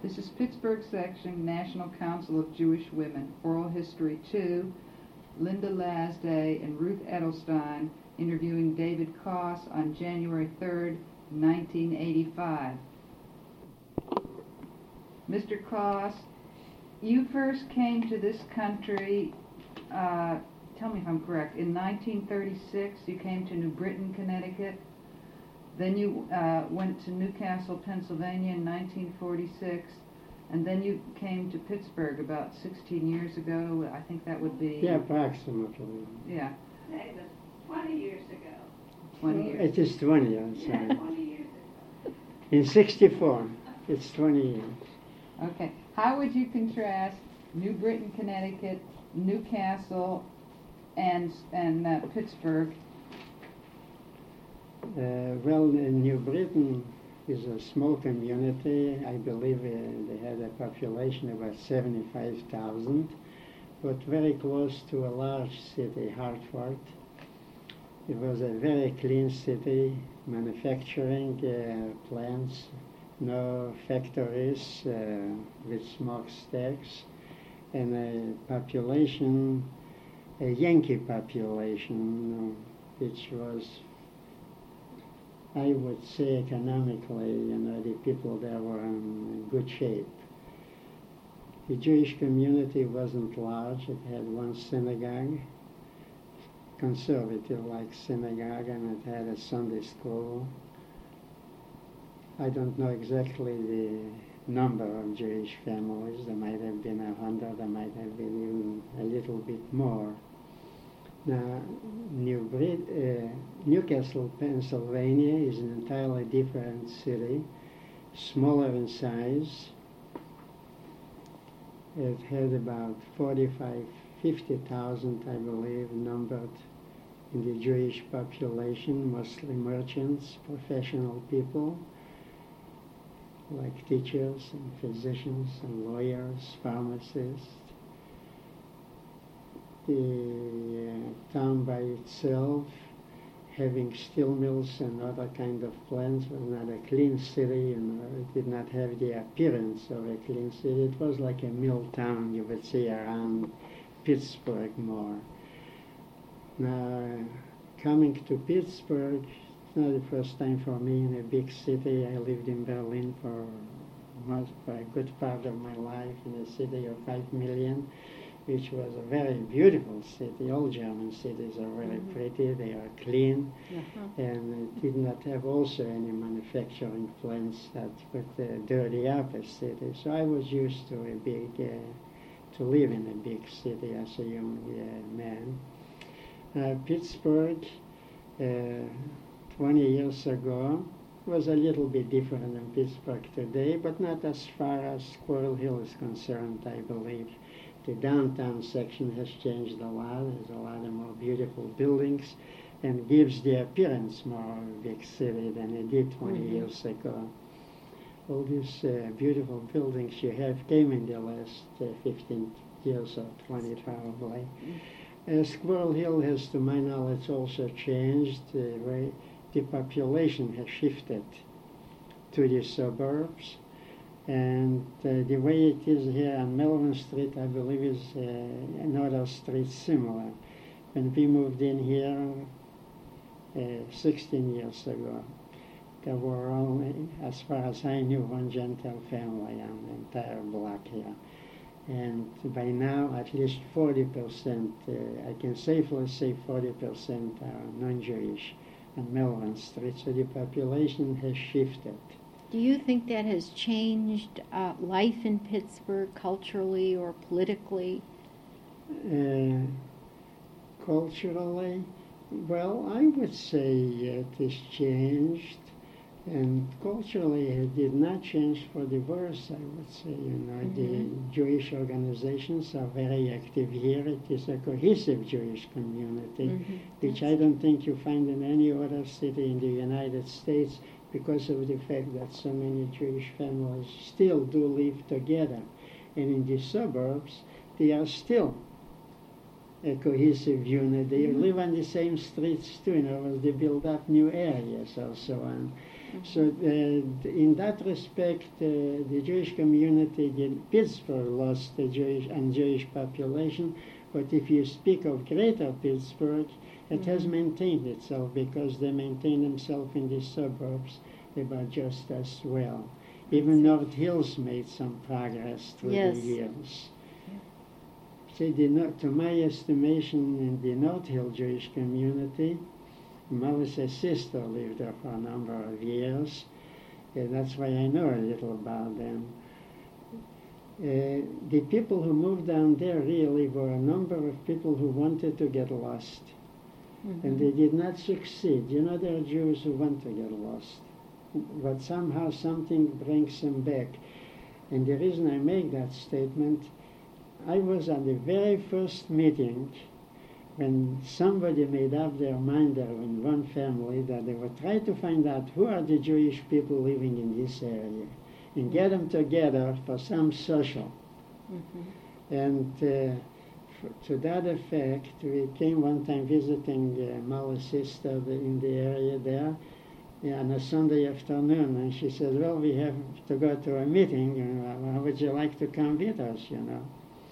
This is Pittsburgh Section, National Council of Jewish Women, Oral History 2, Linda Lasday and Ruth Edelstein interviewing David Koss on January 3rd, 1985. Mr. Koss, you first came to this country, tell me if I'm correct, in 1936 you came to New Britain, Connecticut. Then you went to Newcastle, Pennsylvania in 1946, and then you came to Pittsburgh about 16 years ago. I think that would be... Yeah, approximately. Yeah. It was 20 years ago. 20 years. It is 20 years. Yeah, 20 years ago. In 64, it's 20 years. Okay. How would you contrast New Britain, Connecticut, Newcastle, and Pittsburgh? Well, New Britain is a small community. I believe they had a population of about 75,000, but very close to a large city, Hartford. It was a very clean city, manufacturing plants, no factories with smokestacks, and a population, a Yankee population, which was, I would say, economically, the people there were in good shape. The Jewish community wasn't large. It had one synagogue, conservative-like synagogue, and it had a Sunday school. I don't know exactly the number of Jewish families. There might have been 100, there might have been even a little bit more. Now, Newcastle, Pennsylvania is an entirely different city, smaller in size. It had about 50,000, I believe, numbered in the Jewish population, mostly merchants, professional people, like teachers and physicians and lawyers, pharmacists. The town by itself, having steel mills and other kind of plants, was not a clean city, it did not have the appearance of a clean city. It was like a mill town you would see around Pittsburgh more. Now, coming to Pittsburgh, it's not the first time for me in a big city. I lived in Berlin for a good part of my life in a city of 5 million. Which was a very beautiful city. All German cities are really pretty, they are clean, and it did not have also any manufacturing plants that would dirty up a city. So I was used to to live in a big city as a young man. Pittsburgh, 20 years ago, was a little bit different than Pittsburgh today, but not as far as Squirrel Hill is concerned, I believe. The downtown section has changed a lot. There's a lot of more beautiful buildings and gives the appearance more of a big city than it did 20 years ago. All these beautiful buildings you have came in the last 15 years or 20 probably. Squirrel Hill has, to my knowledge, also changed. The population has shifted to the suburbs. And the way it is here on Melvin Street, I believe, is another street similar. When we moved in here 16 years ago, there were only, as far as I knew, one Gentile family on the entire block here. And by now, at least 40%, I can safely say 40% are non-Jewish on Melvin Street. So the population has shifted. Do you think that has changed life in Pittsburgh culturally or politically? Culturally, well, I would say it has changed. And culturally, it did not change for the worse, I would say. The Jewish organizations are very active here. It is a cohesive Jewish community, which I don't think you find in any other city in the United States, because of the fact that so many Jewish families still do live together. And in the suburbs, they are still a cohesive unit. They live on the same streets too, they build up new areas or so on. So in that respect, the Jewish community in Pittsburgh lost the Jewish population, but if you speak of Greater Pittsburgh, it has maintained itself because they maintain themselves in the suburbs about just as well. Even North Hills made some progress through the years. See, to my estimation, in the North Hill Jewish community, Melissa's sister lived there for a number of years. That's why I know a little about them. The people who moved down there really were a number of people who wanted to get lost. And they did not succeed. You know, there are Jews who want to get lost. But somehow something brings them back. And the reason I make that statement, I was at the very first meeting when somebody made up their mind there in one family that they would try to find out who are the Jewish people living in this area and get them together for some social. And to that effect, we came one time visiting Molly's sister in the area there on a Sunday afternoon, and she said, well, we have to go to a meeting, how would you like to come with us, you know?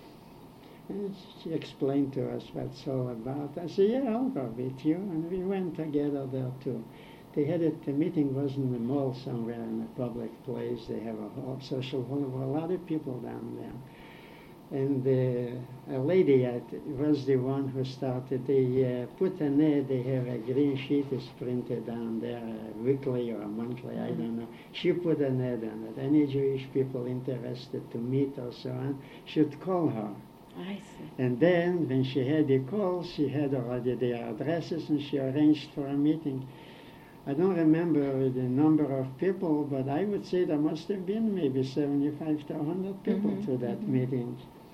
And she explained to us what it's all about. I said, yeah, I'll go with you. And we went together there too. They had it, the meeting was in the mall somewhere in a public place. They have a social hall. There were a lot of people down there. And a lady was the one who started. They put an ad. They have a green sheet is printed down there, weekly or monthly, I don't know. She put an ad on it. Any Jewish people interested to meet or so on should call her. I see. And then, when she had the calls, she had already their addresses, and she arranged for a meeting. I don't remember the number of people, but I would say there must have been maybe 75 to 100 people to that meeting.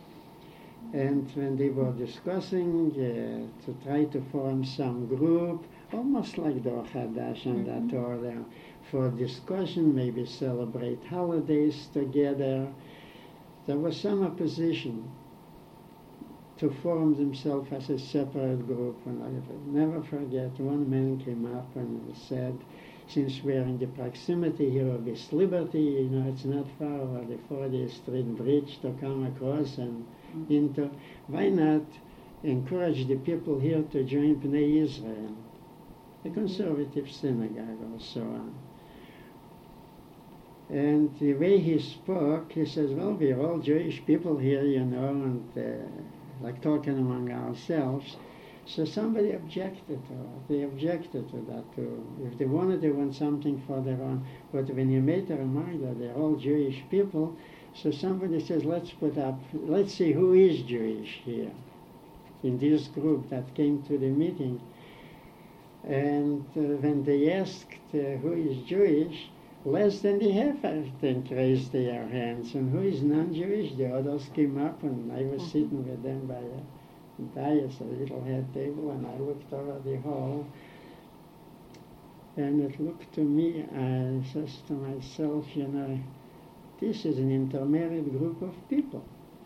And when they were discussing to try to form some group, almost like Dor Hadash and that order, for discussion, maybe celebrate holidays together, there was some opposition to form themselves as a separate group. And I will never forget, one man came up and said, since we're in the proximity here of this liberty, you know, it's not far over the 40th Street Bridge to come across and into, why not encourage the people here to join Bnei Israel, a conservative synagogue or so on. And the way he spoke, he says, well, we're all Jewish people here, you know, and like talking among ourselves. So somebody objected to it. They objected to that too. If they wanted, they want something for their own. But when you made the remark that they're all Jewish people, so somebody says, let's see who is Jewish here in this group that came to the meeting. And when they asked who is Jewish, less than the half, I think, raised their hands. And who is non-Jewish? The others came up, and I was sitting with them by a dais, a little head table, and I looked over the hall. And it looked to me, I says to myself, you know, this is an intermarried group of people.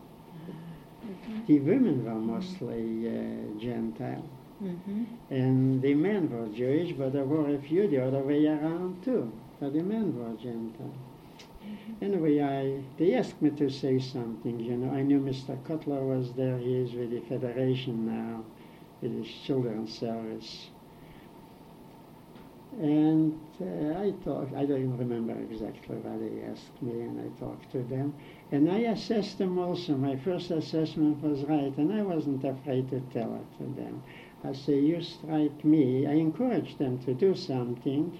The women were mostly Gentile. And the men were Jewish, but there were a few the other way around too. But the men were Gentile. Anyway, they asked me to say something, you know. I knew Mr. Kotler was there. He is with the Federation now, with his children's service. And I talked, I don't even remember exactly what they asked me, and I talked to them. And I assessed them also. My first assessment was right, and I wasn't afraid to tell it to them. I say, you strike me. I encouraged them to do something.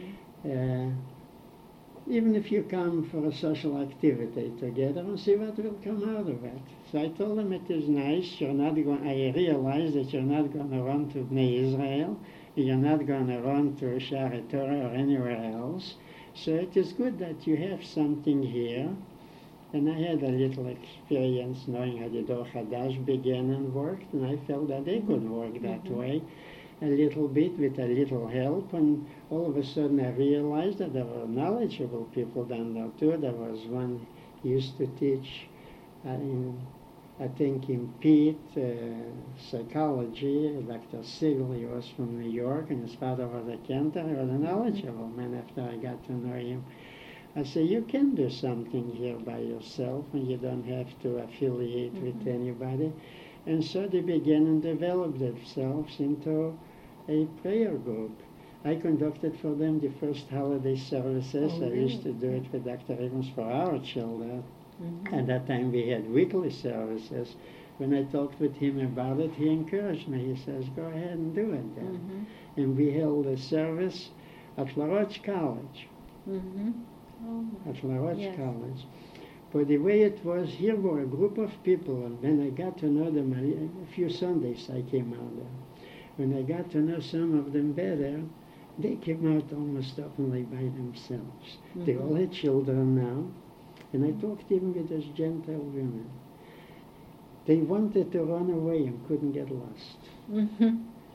Even if you come for a social activity together and see what will come out of it. So I told them it is nice. I realize that you're not going to run to Bnei Israel. You're not going to run to Sha'arei Torah or anywhere else. So it is good that you have something here. And I had a little experience knowing how the Dor Hadash began and worked, and I felt that they could work that way a little bit with a little help. And all of a sudden I realized that there were knowledgeable people down there too. There was one who used to teach in I think in Pete, psychology, Dr. Siegel, he was from New York, and his father was a Cantor. He was a knowledgeable man after I got to know him. I said, you can do something here by yourself, and you don't have to affiliate with anybody. And so they began and developed themselves into a prayer group. I conducted for them the first holiday services. Oh, I really? used to do it with Dr. Evans for our children. At that time we had weekly services. When I talked with him about it, he encouraged me. He says, go ahead and do it then. And we held a service at La Roche College. Oh, At La Roche Yes. College. But the way it was, here were a group of people, and when I got to know them, a few Sundays I came out there. When I got to know some of them better, they came out almost openly by themselves. They all had children now, and I talked even with those gentle women. They wanted to run away and couldn't get lost. Yeah.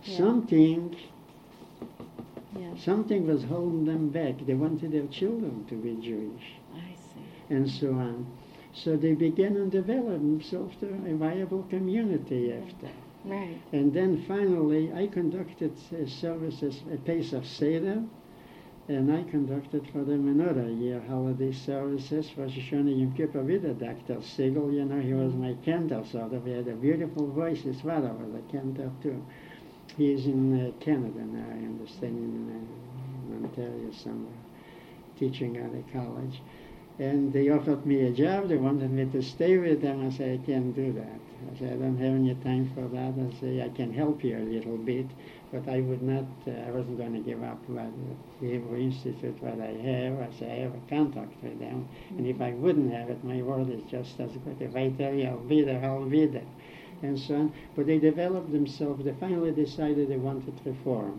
Something was holding them back. They wanted their children to be Jewish, I see. and so on. So they began and developed themselves to a viable community after. Right. And then finally, I conducted services, a Pesach Seder, and I conducted for them another year holiday services for Rosh Hashanah Yom Kippur with a Dr. Siegel. You know, he was my cantor, sort of. He had a beautiful voice. His father was a cantor, too. He is in Canada now, I understand, in Ontario somewhere, teaching at a college. And they offered me a job. They wanted me to stay with them. I said, I can't do that. I said, I don't have any time for that. I said, I can help you a little bit, but I would not, I wasn't going to give up what the Hebrew Institute, what I have. I said, I have a contact with them. And if I wouldn't have it, my word is just as good. If I tell you I'll be there, I'll be there. And so on. But they developed themselves. They finally decided they wanted reform.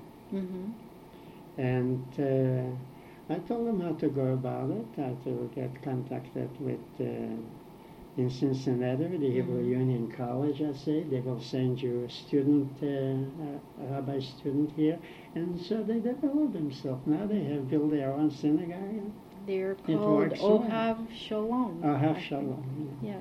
And I told them how to go about it, how to get contacted with, in Cincinnati, the Hebrew Union College, I say. They will send you a student, a rabbi student here. And so they developed themselves. Now they have built their own synagogue. They're It called works well. Ohav Shalom. Ohav Shalom. Yes.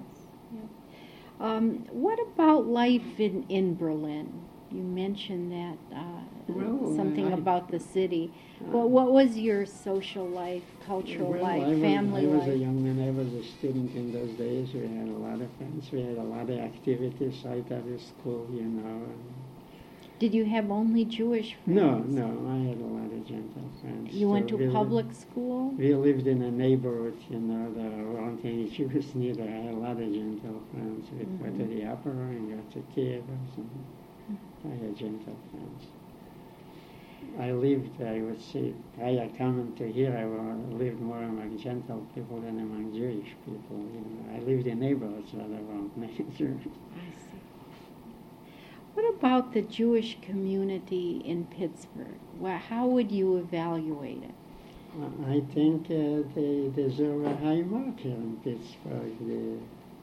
What about life in Berlin? You mentioned that Well, something I- about the city. Well, what was your social life, cultural life, family I was a life? young man. I was a student in those days. We had a lot of friends. We had a lot of activities right at the school, you know. Did you have only Jewish friends? No, I had a lot of Gentile friends. You went So to we public school? We lived in a neighborhood, you know, there weren't any Jews neither. I had a lot of Gentile friends. We'd go to the opera and go to theaters, and I had Gentile friends. I lived, I would say, prior coming to here, I lived more among Gentile people than among Jewish people. You know, I lived in neighborhoods where there weren't many Jews. I see. What about the Jewish community in Pittsburgh? How would you evaluate it? I think they deserve a high mark here in Pittsburgh.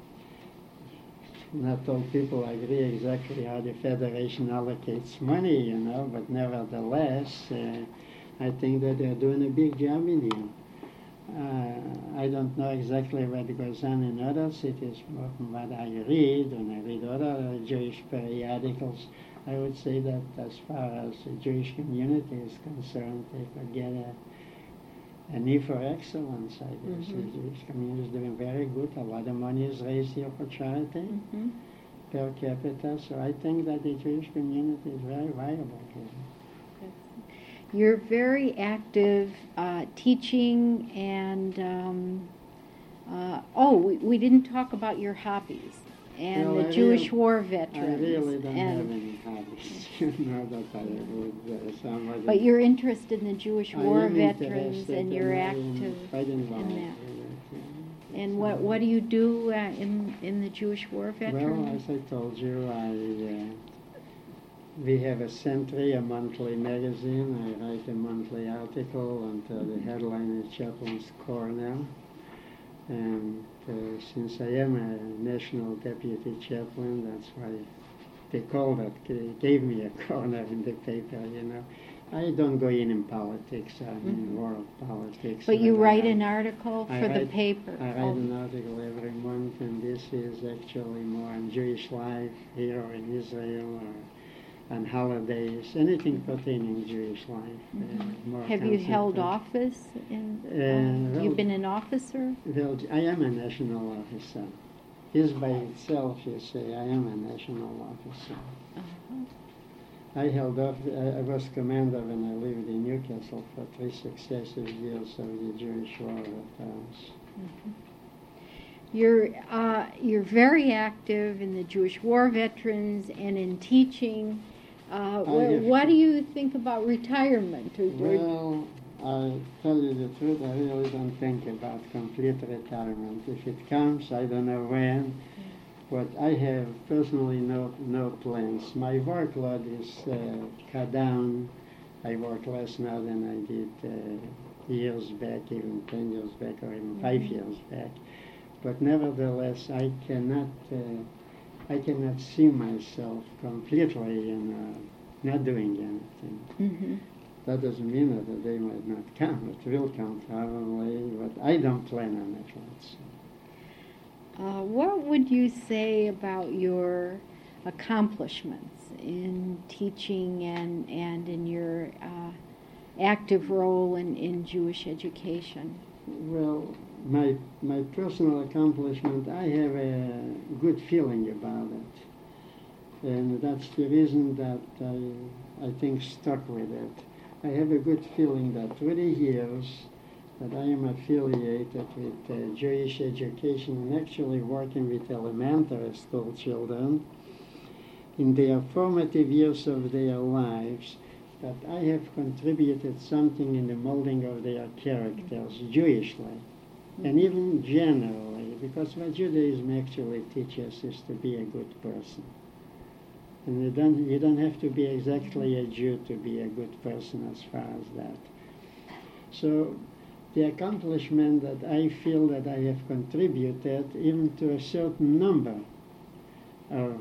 Not all people agree exactly how the Federation allocates money, you know, but nevertheless, I think that they're doing a big job in here. I don't know exactly what goes on in other cities, but from what I read, when I read other Jewish periodicals, I would say that as far as the Jewish community is concerned, they could get a need for excellence, I guess. The Jewish community is doing very good. A lot of money is raised here for charity per capita, so I think that the Jewish community is very viable here. You're very active teaching and, we didn't talk about your hobbies and Well, the I Jewish really- war I veterans. really don't and, have any hobbies, you know, that I would somebody... But you're interested in the Jewish I war am veterans interested and you're I am active quite involved in that. with it, And So- what do you do in the Jewish war Well, veterans? as I told you, we have a Sentry, a monthly magazine. I write a monthly article, and the headline is Chaplain's Corner. And since I am a national deputy chaplain, that's why they call that, they gave me a corner in the paper, you know. I don't go in politics, in world politics. But you whether write I- an article I for the write- paper. I write an article every month, and this is actually more on Jewish life here or in Israel or on holidays, anything pertaining to Jewish life. More Have you held concentrated. office? well, You've been an officer? Well, I am a national officer. This by itself, you say, I am a national officer. Uh-huh. I was commander when I lived in Newcastle for 3 successive years of the Jewish War veterans. You're very active in the Jewish war veterans and in teaching. What do you think about retirement? Well, I tell you the truth, I really don't think about complete retirement. If it comes, I don't know when, but I have personally no plans. My workload is cut down. I work less now than I did years back, even 10 years back, or even 5 years back. But nevertheless, I cannot see myself completely not doing anything. Mm-hmm. That doesn't mean that the day might not come. It will come probably, but I don't plan on it. Let's say. What would you say about your accomplishments in teaching and in your active role in Jewish education? Well, my personal accomplishment, I have a good feeling about it. And that's the reason that I think stuck with it. I have a good feeling that through the years that I am affiliated with Jewish education and actually working with elementary school children in their formative years of their lives, that I have contributed something in the molding of their characters, Jewishly, and even generally, because what Judaism actually teaches is to be a good person. And you don't have to be exactly a Jew to be a good person as far as that. So the accomplishment that I feel that I have contributed even to a certain number of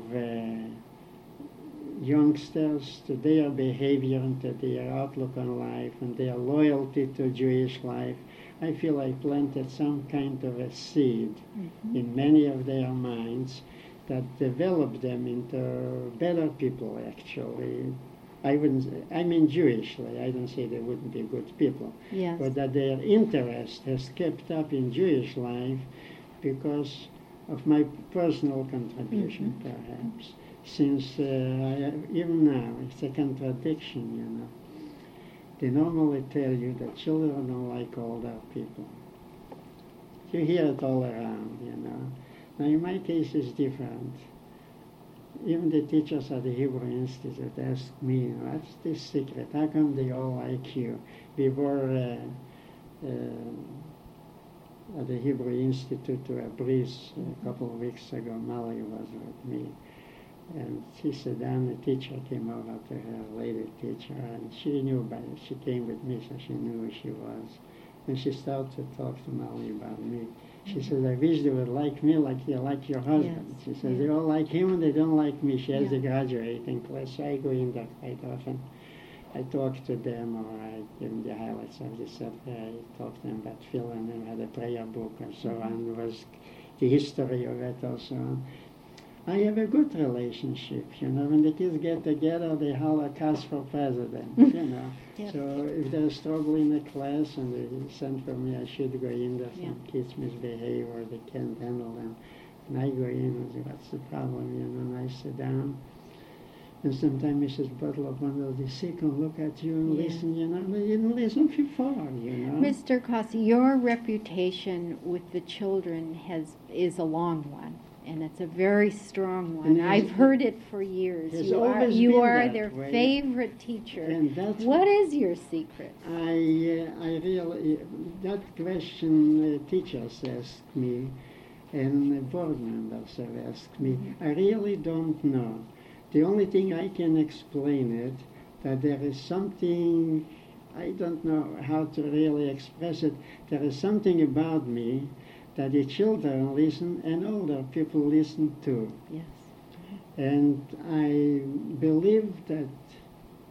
youngsters, to their behavior and to their outlook on life and their loyalty to Jewish life, I feel I planted some kind of a seed in many of their minds that developed them into better people, actually. I mean Jewishly, I don't say they wouldn't be good people, Yes. but that their interest has kept up in Jewish life because of my personal contribution, perhaps. Since even now, it's a contradiction, you know. They normally tell you that children don't like older people. You hear it all around, you know. Now, in my case, it's different. Even the teachers at the Hebrew Institute ask me, what's the secret? How come they all like you? We were at the Hebrew Institute to a breeze a couple of weeks ago. Molly was with me. And she sat down, the teacher came over to her, lady teacher, and she knew she came with me, so she knew who she was. And she started to talk to Molly about me. She says, I wish they would like me like you like your husband. Yes. She says, they all like him and they don't like me. She has Yeah. the graduating class, so I go in there quite often. I talk to them, or I give them the highlights of the subject. I talk to them about Phil and then had a prayer book or so on, was the history of it or so on. I have a good relationship, you know. When the kids get together, they holler cast for president, you know. Yes. So if there's trouble in the class and they send for me, I should go in there. Yeah. Some kids misbehave or they can't handle them. And I go in and say, what's the problem, you know, and I sit down. And sometimes Mrs. Butler, one of the sick, will look at you and Yeah. listen, you know. They didn't listen before, you know. Mr. Cossey, your reputation with the children is a long one, and it's a very strong one. And I've heard it for years. It's You are, always you been are that their way. favorite teacher. And that's What is your secret? I really, that question teachers ask me and board members have asked me. I really don't know. The only thing I can explain it, that there is something, I don't know how to really express it, there is something about me that the children listen and older people listen to. Yes. And I believe that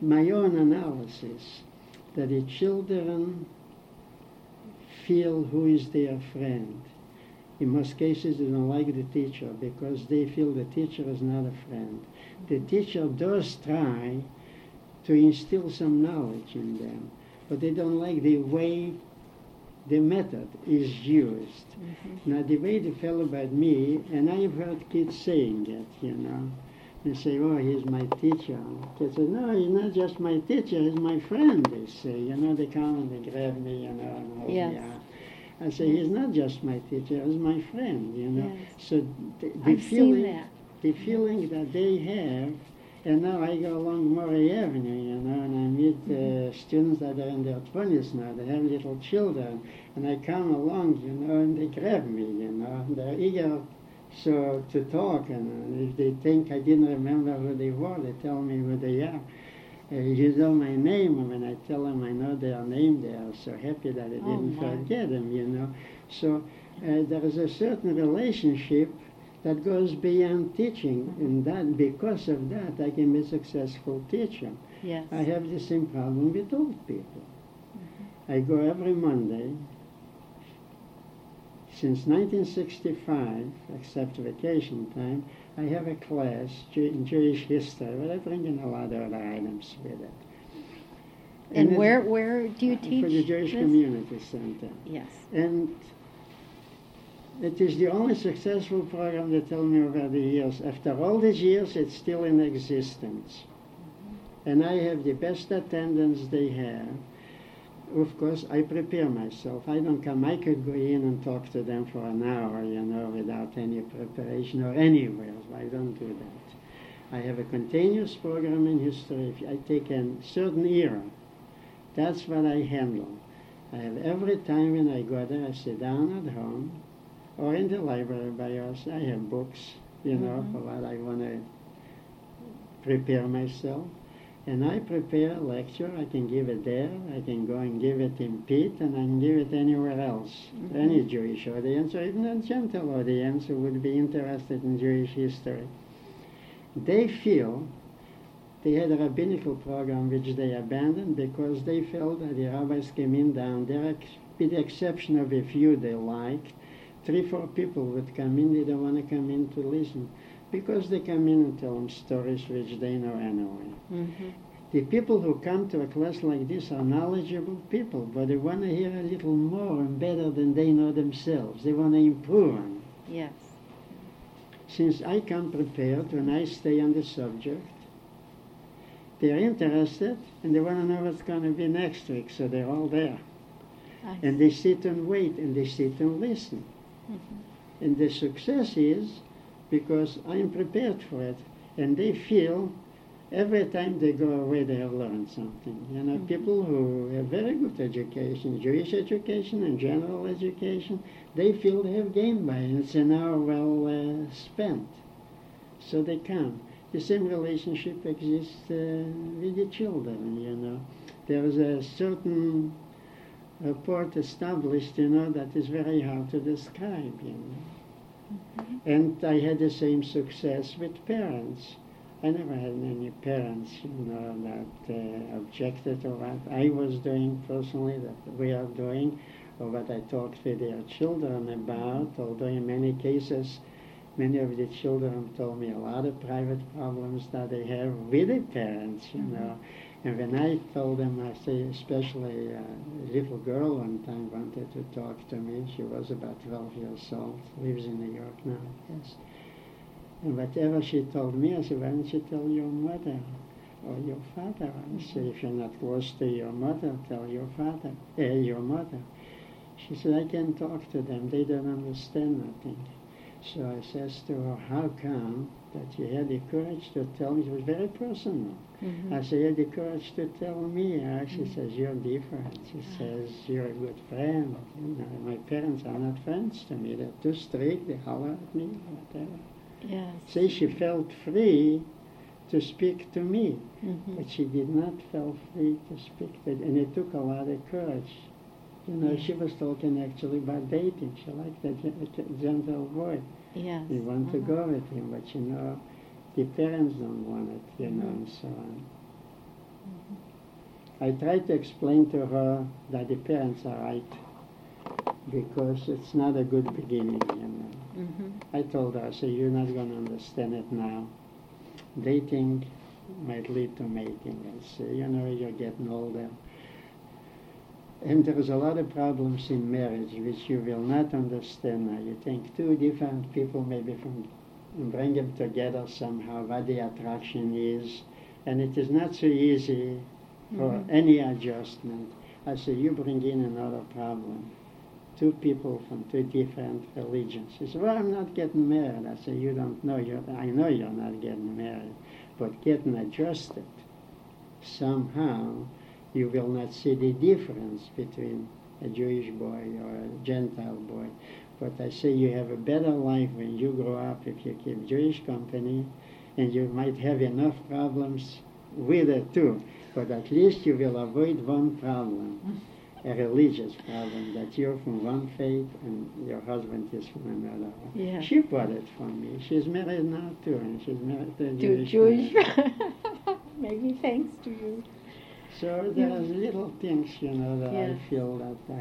my own analysis, that the children feel who is their friend. In most cases, they don't like the teacher because they feel the teacher is not a friend. The teacher does try to instill some knowledge in them, but they don't like the way the method is used. Now, the way they feel about me, and I've heard kids saying it, you know. They say, oh, he's my teacher. Kids say, no, he's not just my teacher, he's my friend, they say. You know, they come and they grab me, you know, and hold me out. I say, he's not just my teacher, he's my friend, you know. Yes. So I've seen that. The feeling that they have, and now I go along Murray Avenue, you know, and I meet students that are in their 20s now, they have little children, and I come along, you know, and they grab me, you know, and they're eager to talk, and if they think I didn't remember who they were, they tell me who they are. You know my name, and when I tell them I know their name, they are so happy that I didn't forget them, you know. So there is a certain relationship that goes beyond teaching, and that because of that I can be a successful teacher. Yes. I have the same problem with old people. I go every Monday. Since 1965, except vacation time, I have a class in Jewish history, but I bring in a lot of other items with it. And where do you teach? For the Jewish this? Community Center. Yes. And it is the only successful program they tell me over the years. After all these years, it's still in existence. And I have the best attendance they have. Of course, I prepare myself. I don't come. I could go in and talk to them for an hour, you know, without any preparation or anywhere. I don't do that. I have a continuous program in history. If I take a certain era, that's what I handle. I have every time when I go there, I sit down at home or in the library by us. I have books, you know, for what I want to prepare myself. And I prepare a lecture. I can give it there. I can go and give it in Pete, and I can give it anywhere else. Any Jewish audience, or even a Gentile audience who would be interested in Jewish history. They feel they had a rabbinical program which they abandoned because they felt that the rabbis came in down there, with the exception of a few they liked. 3-4 people would come in. They don't want to come in to listen, because they come in and tell them stories which they know anyway. The people who come to a class like this are knowledgeable people, but they want to hear a little more and better than they know themselves. They want to improve on it. Yes. Since I come prepared, when I stay on the subject, they're interested and they want to know what's going to be next week, so they're all there. And they sit and wait, and they sit and listen. And the success is because I'm prepared for it, and they feel every time they go away they have learned something. You know, people who have very good education, Jewish education and general education, they feel they have gained by it. It's an hour well spent. So they come. The same relationship exists with the children, you know. There is a certain report established, you know, that is very hard to describe, you know. And I had the same success with parents. I never had any parents, you know, that objected to what I was doing personally, that we are doing, or what I talked with their children about, although in many cases, many of the children told me a lot of private problems that they have with the parents, you know. And when I told them, I say, especially a little girl one time wanted to talk to me. She was about 12 years old, lives in New York now, yes. And whatever she told me, I said, why don't you tell your mother or your father? I said, if you're not close to your mother, tell your father, your mother. She said, I can't talk to them. They don't understand nothing. So I says to her, how come that you had the courage to tell me? It was very personal. I said, you had the courage to tell me. She says, you're different. She says, you're a good friend. You know, my parents are not friends to me. They're too strict. They holler at me, whatever. Yes. See, she felt free to speak to me, but she did not feel free to speak to, and it took a lot of courage. You know, she was talking actually about dating. She liked a gentle boy. Yes. They want to go with him, but you know, the parents don't want it, you know, and so on. I tried to explain to her that the parents are right, because it's not a good beginning, you know. I told her, I said, you're not going to understand it now. Dating might lead to mating. I say, you know, you're getting older. And there's a lot of problems in marriage which you will not understand now. You think two different people maybe bring them together somehow, what the attraction is. And it is not so easy for any adjustment. I say, you bring in another problem. Two people from two different religions. He said, well, I'm not getting married. I say, you don't know. I know you're not getting married. But getting adjusted, somehow you will not see the difference between a Jewish boy or a Gentile boy. But I say you have a better life when you grow up if you keep Jewish company, and you might have enough problems with it too. But at least you will avoid one problem, a religious problem, that you're from one faith and your husband is from another one. Yeah. She bought it for me. She's married now too, and she's married to a To Jewish man. Maybe thanks to you. So there's little things, you know, that Yes. I feel that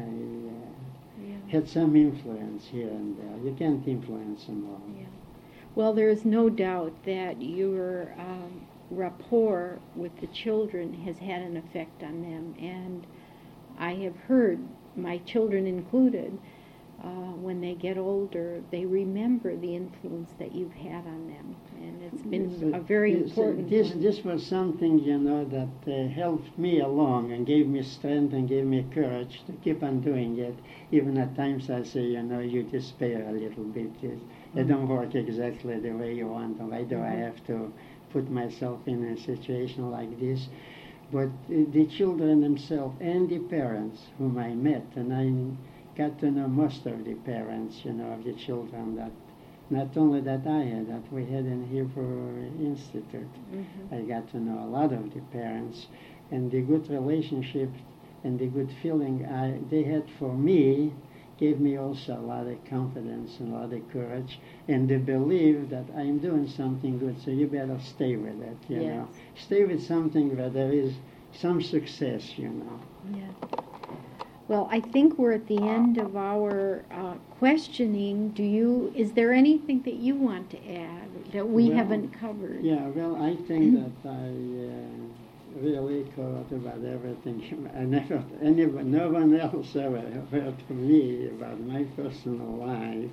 I had some influence here and there. You can't influence them all. Yeah. Well, there is no doubt that your rapport with the children has had an effect on them, and I have heard, my children included, when they get older, they remember the influence that you've had on them, and it's been a very important one. This was something, you know, that helped me along and gave me strength and gave me courage to keep on doing it. Even at times I say, you know, you despair a little bit. It don't work exactly the way you want. Why do I have to put myself in a situation like this? But the children themselves and the parents whom I met, and I got to know most of the parents, you know, of the children, that not only that I had, that we had in Hebrew Institute. I got to know a lot of the parents, and the good relationship and the good feeling they had for me gave me also a lot of confidence and a lot of courage, and the belief that I'm doing something good, so you better stay with it, you know. Stay with something where there is some success, you know. Yeah. Well, I think we're at the end of our questioning. Is there anything that you want to add that we haven't covered? Yeah, well, I think that I really covered about everything. No one else ever heard from me about my personal life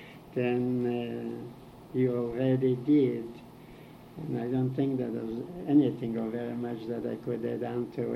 than you already did. And I don't think that there's anything or very much that I could add on to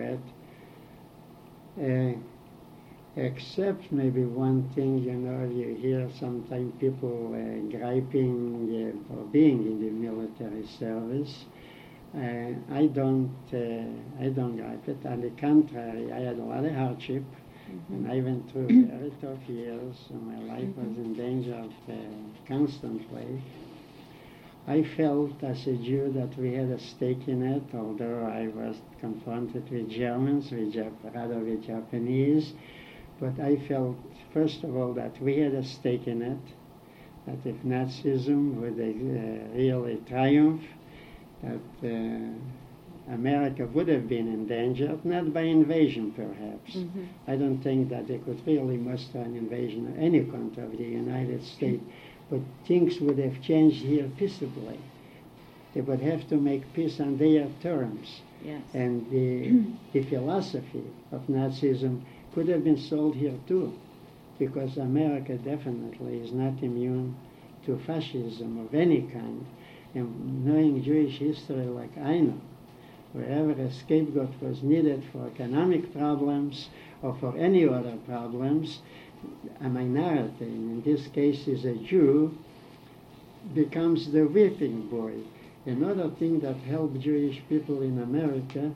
it. Except maybe one thing, you know, you hear sometimes people griping for being in the military service. I don't gripe it. On the contrary, I had a lot of hardship, and I went through very tough years, and my life was in danger constantly. I felt as a Jew that we had a stake in it, although I was confronted with Germans, rather with Japanese. But I felt, first of all, that we had a stake in it, that if Nazism would really triumph, that America would have been endangered, not by invasion perhaps. I don't think that they could really muster an invasion of any country of the United States, but things would have changed here peaceably. They would have to make peace on their terms. Yes. And the philosophy of Nazism could have been sold here too, because America definitely is not immune to fascism of any kind. And knowing Jewish history like I know, wherever a scapegoat was needed for economic problems or for any other problems, a minority, in this case is a Jew, becomes the whipping boy. Another thing that helped Jewish people in America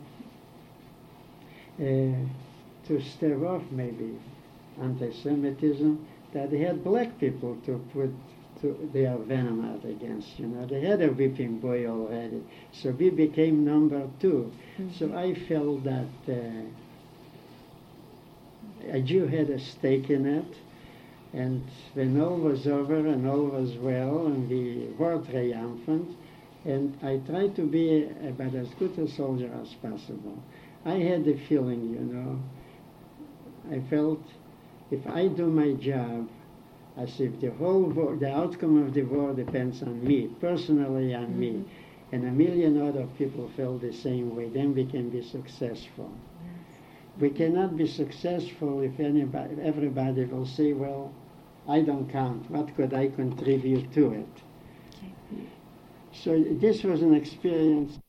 to stave off maybe anti-Semitism, that they had black people to put their venom out against, you know. They had a whipping boy already. So we became number two. So I felt that a Jew had a stake in it, and when all was over and all was well and we were triumphant, And I tried to be about as good a soldier as possible. I had the feeling, I felt if I do my job, as if the outcome of the war depends on me, personally on me, and a million other people felt the same way, then we can be successful. We cannot be successful if everybody will say, well, I don't count. What could I contribute to it? So this was an experience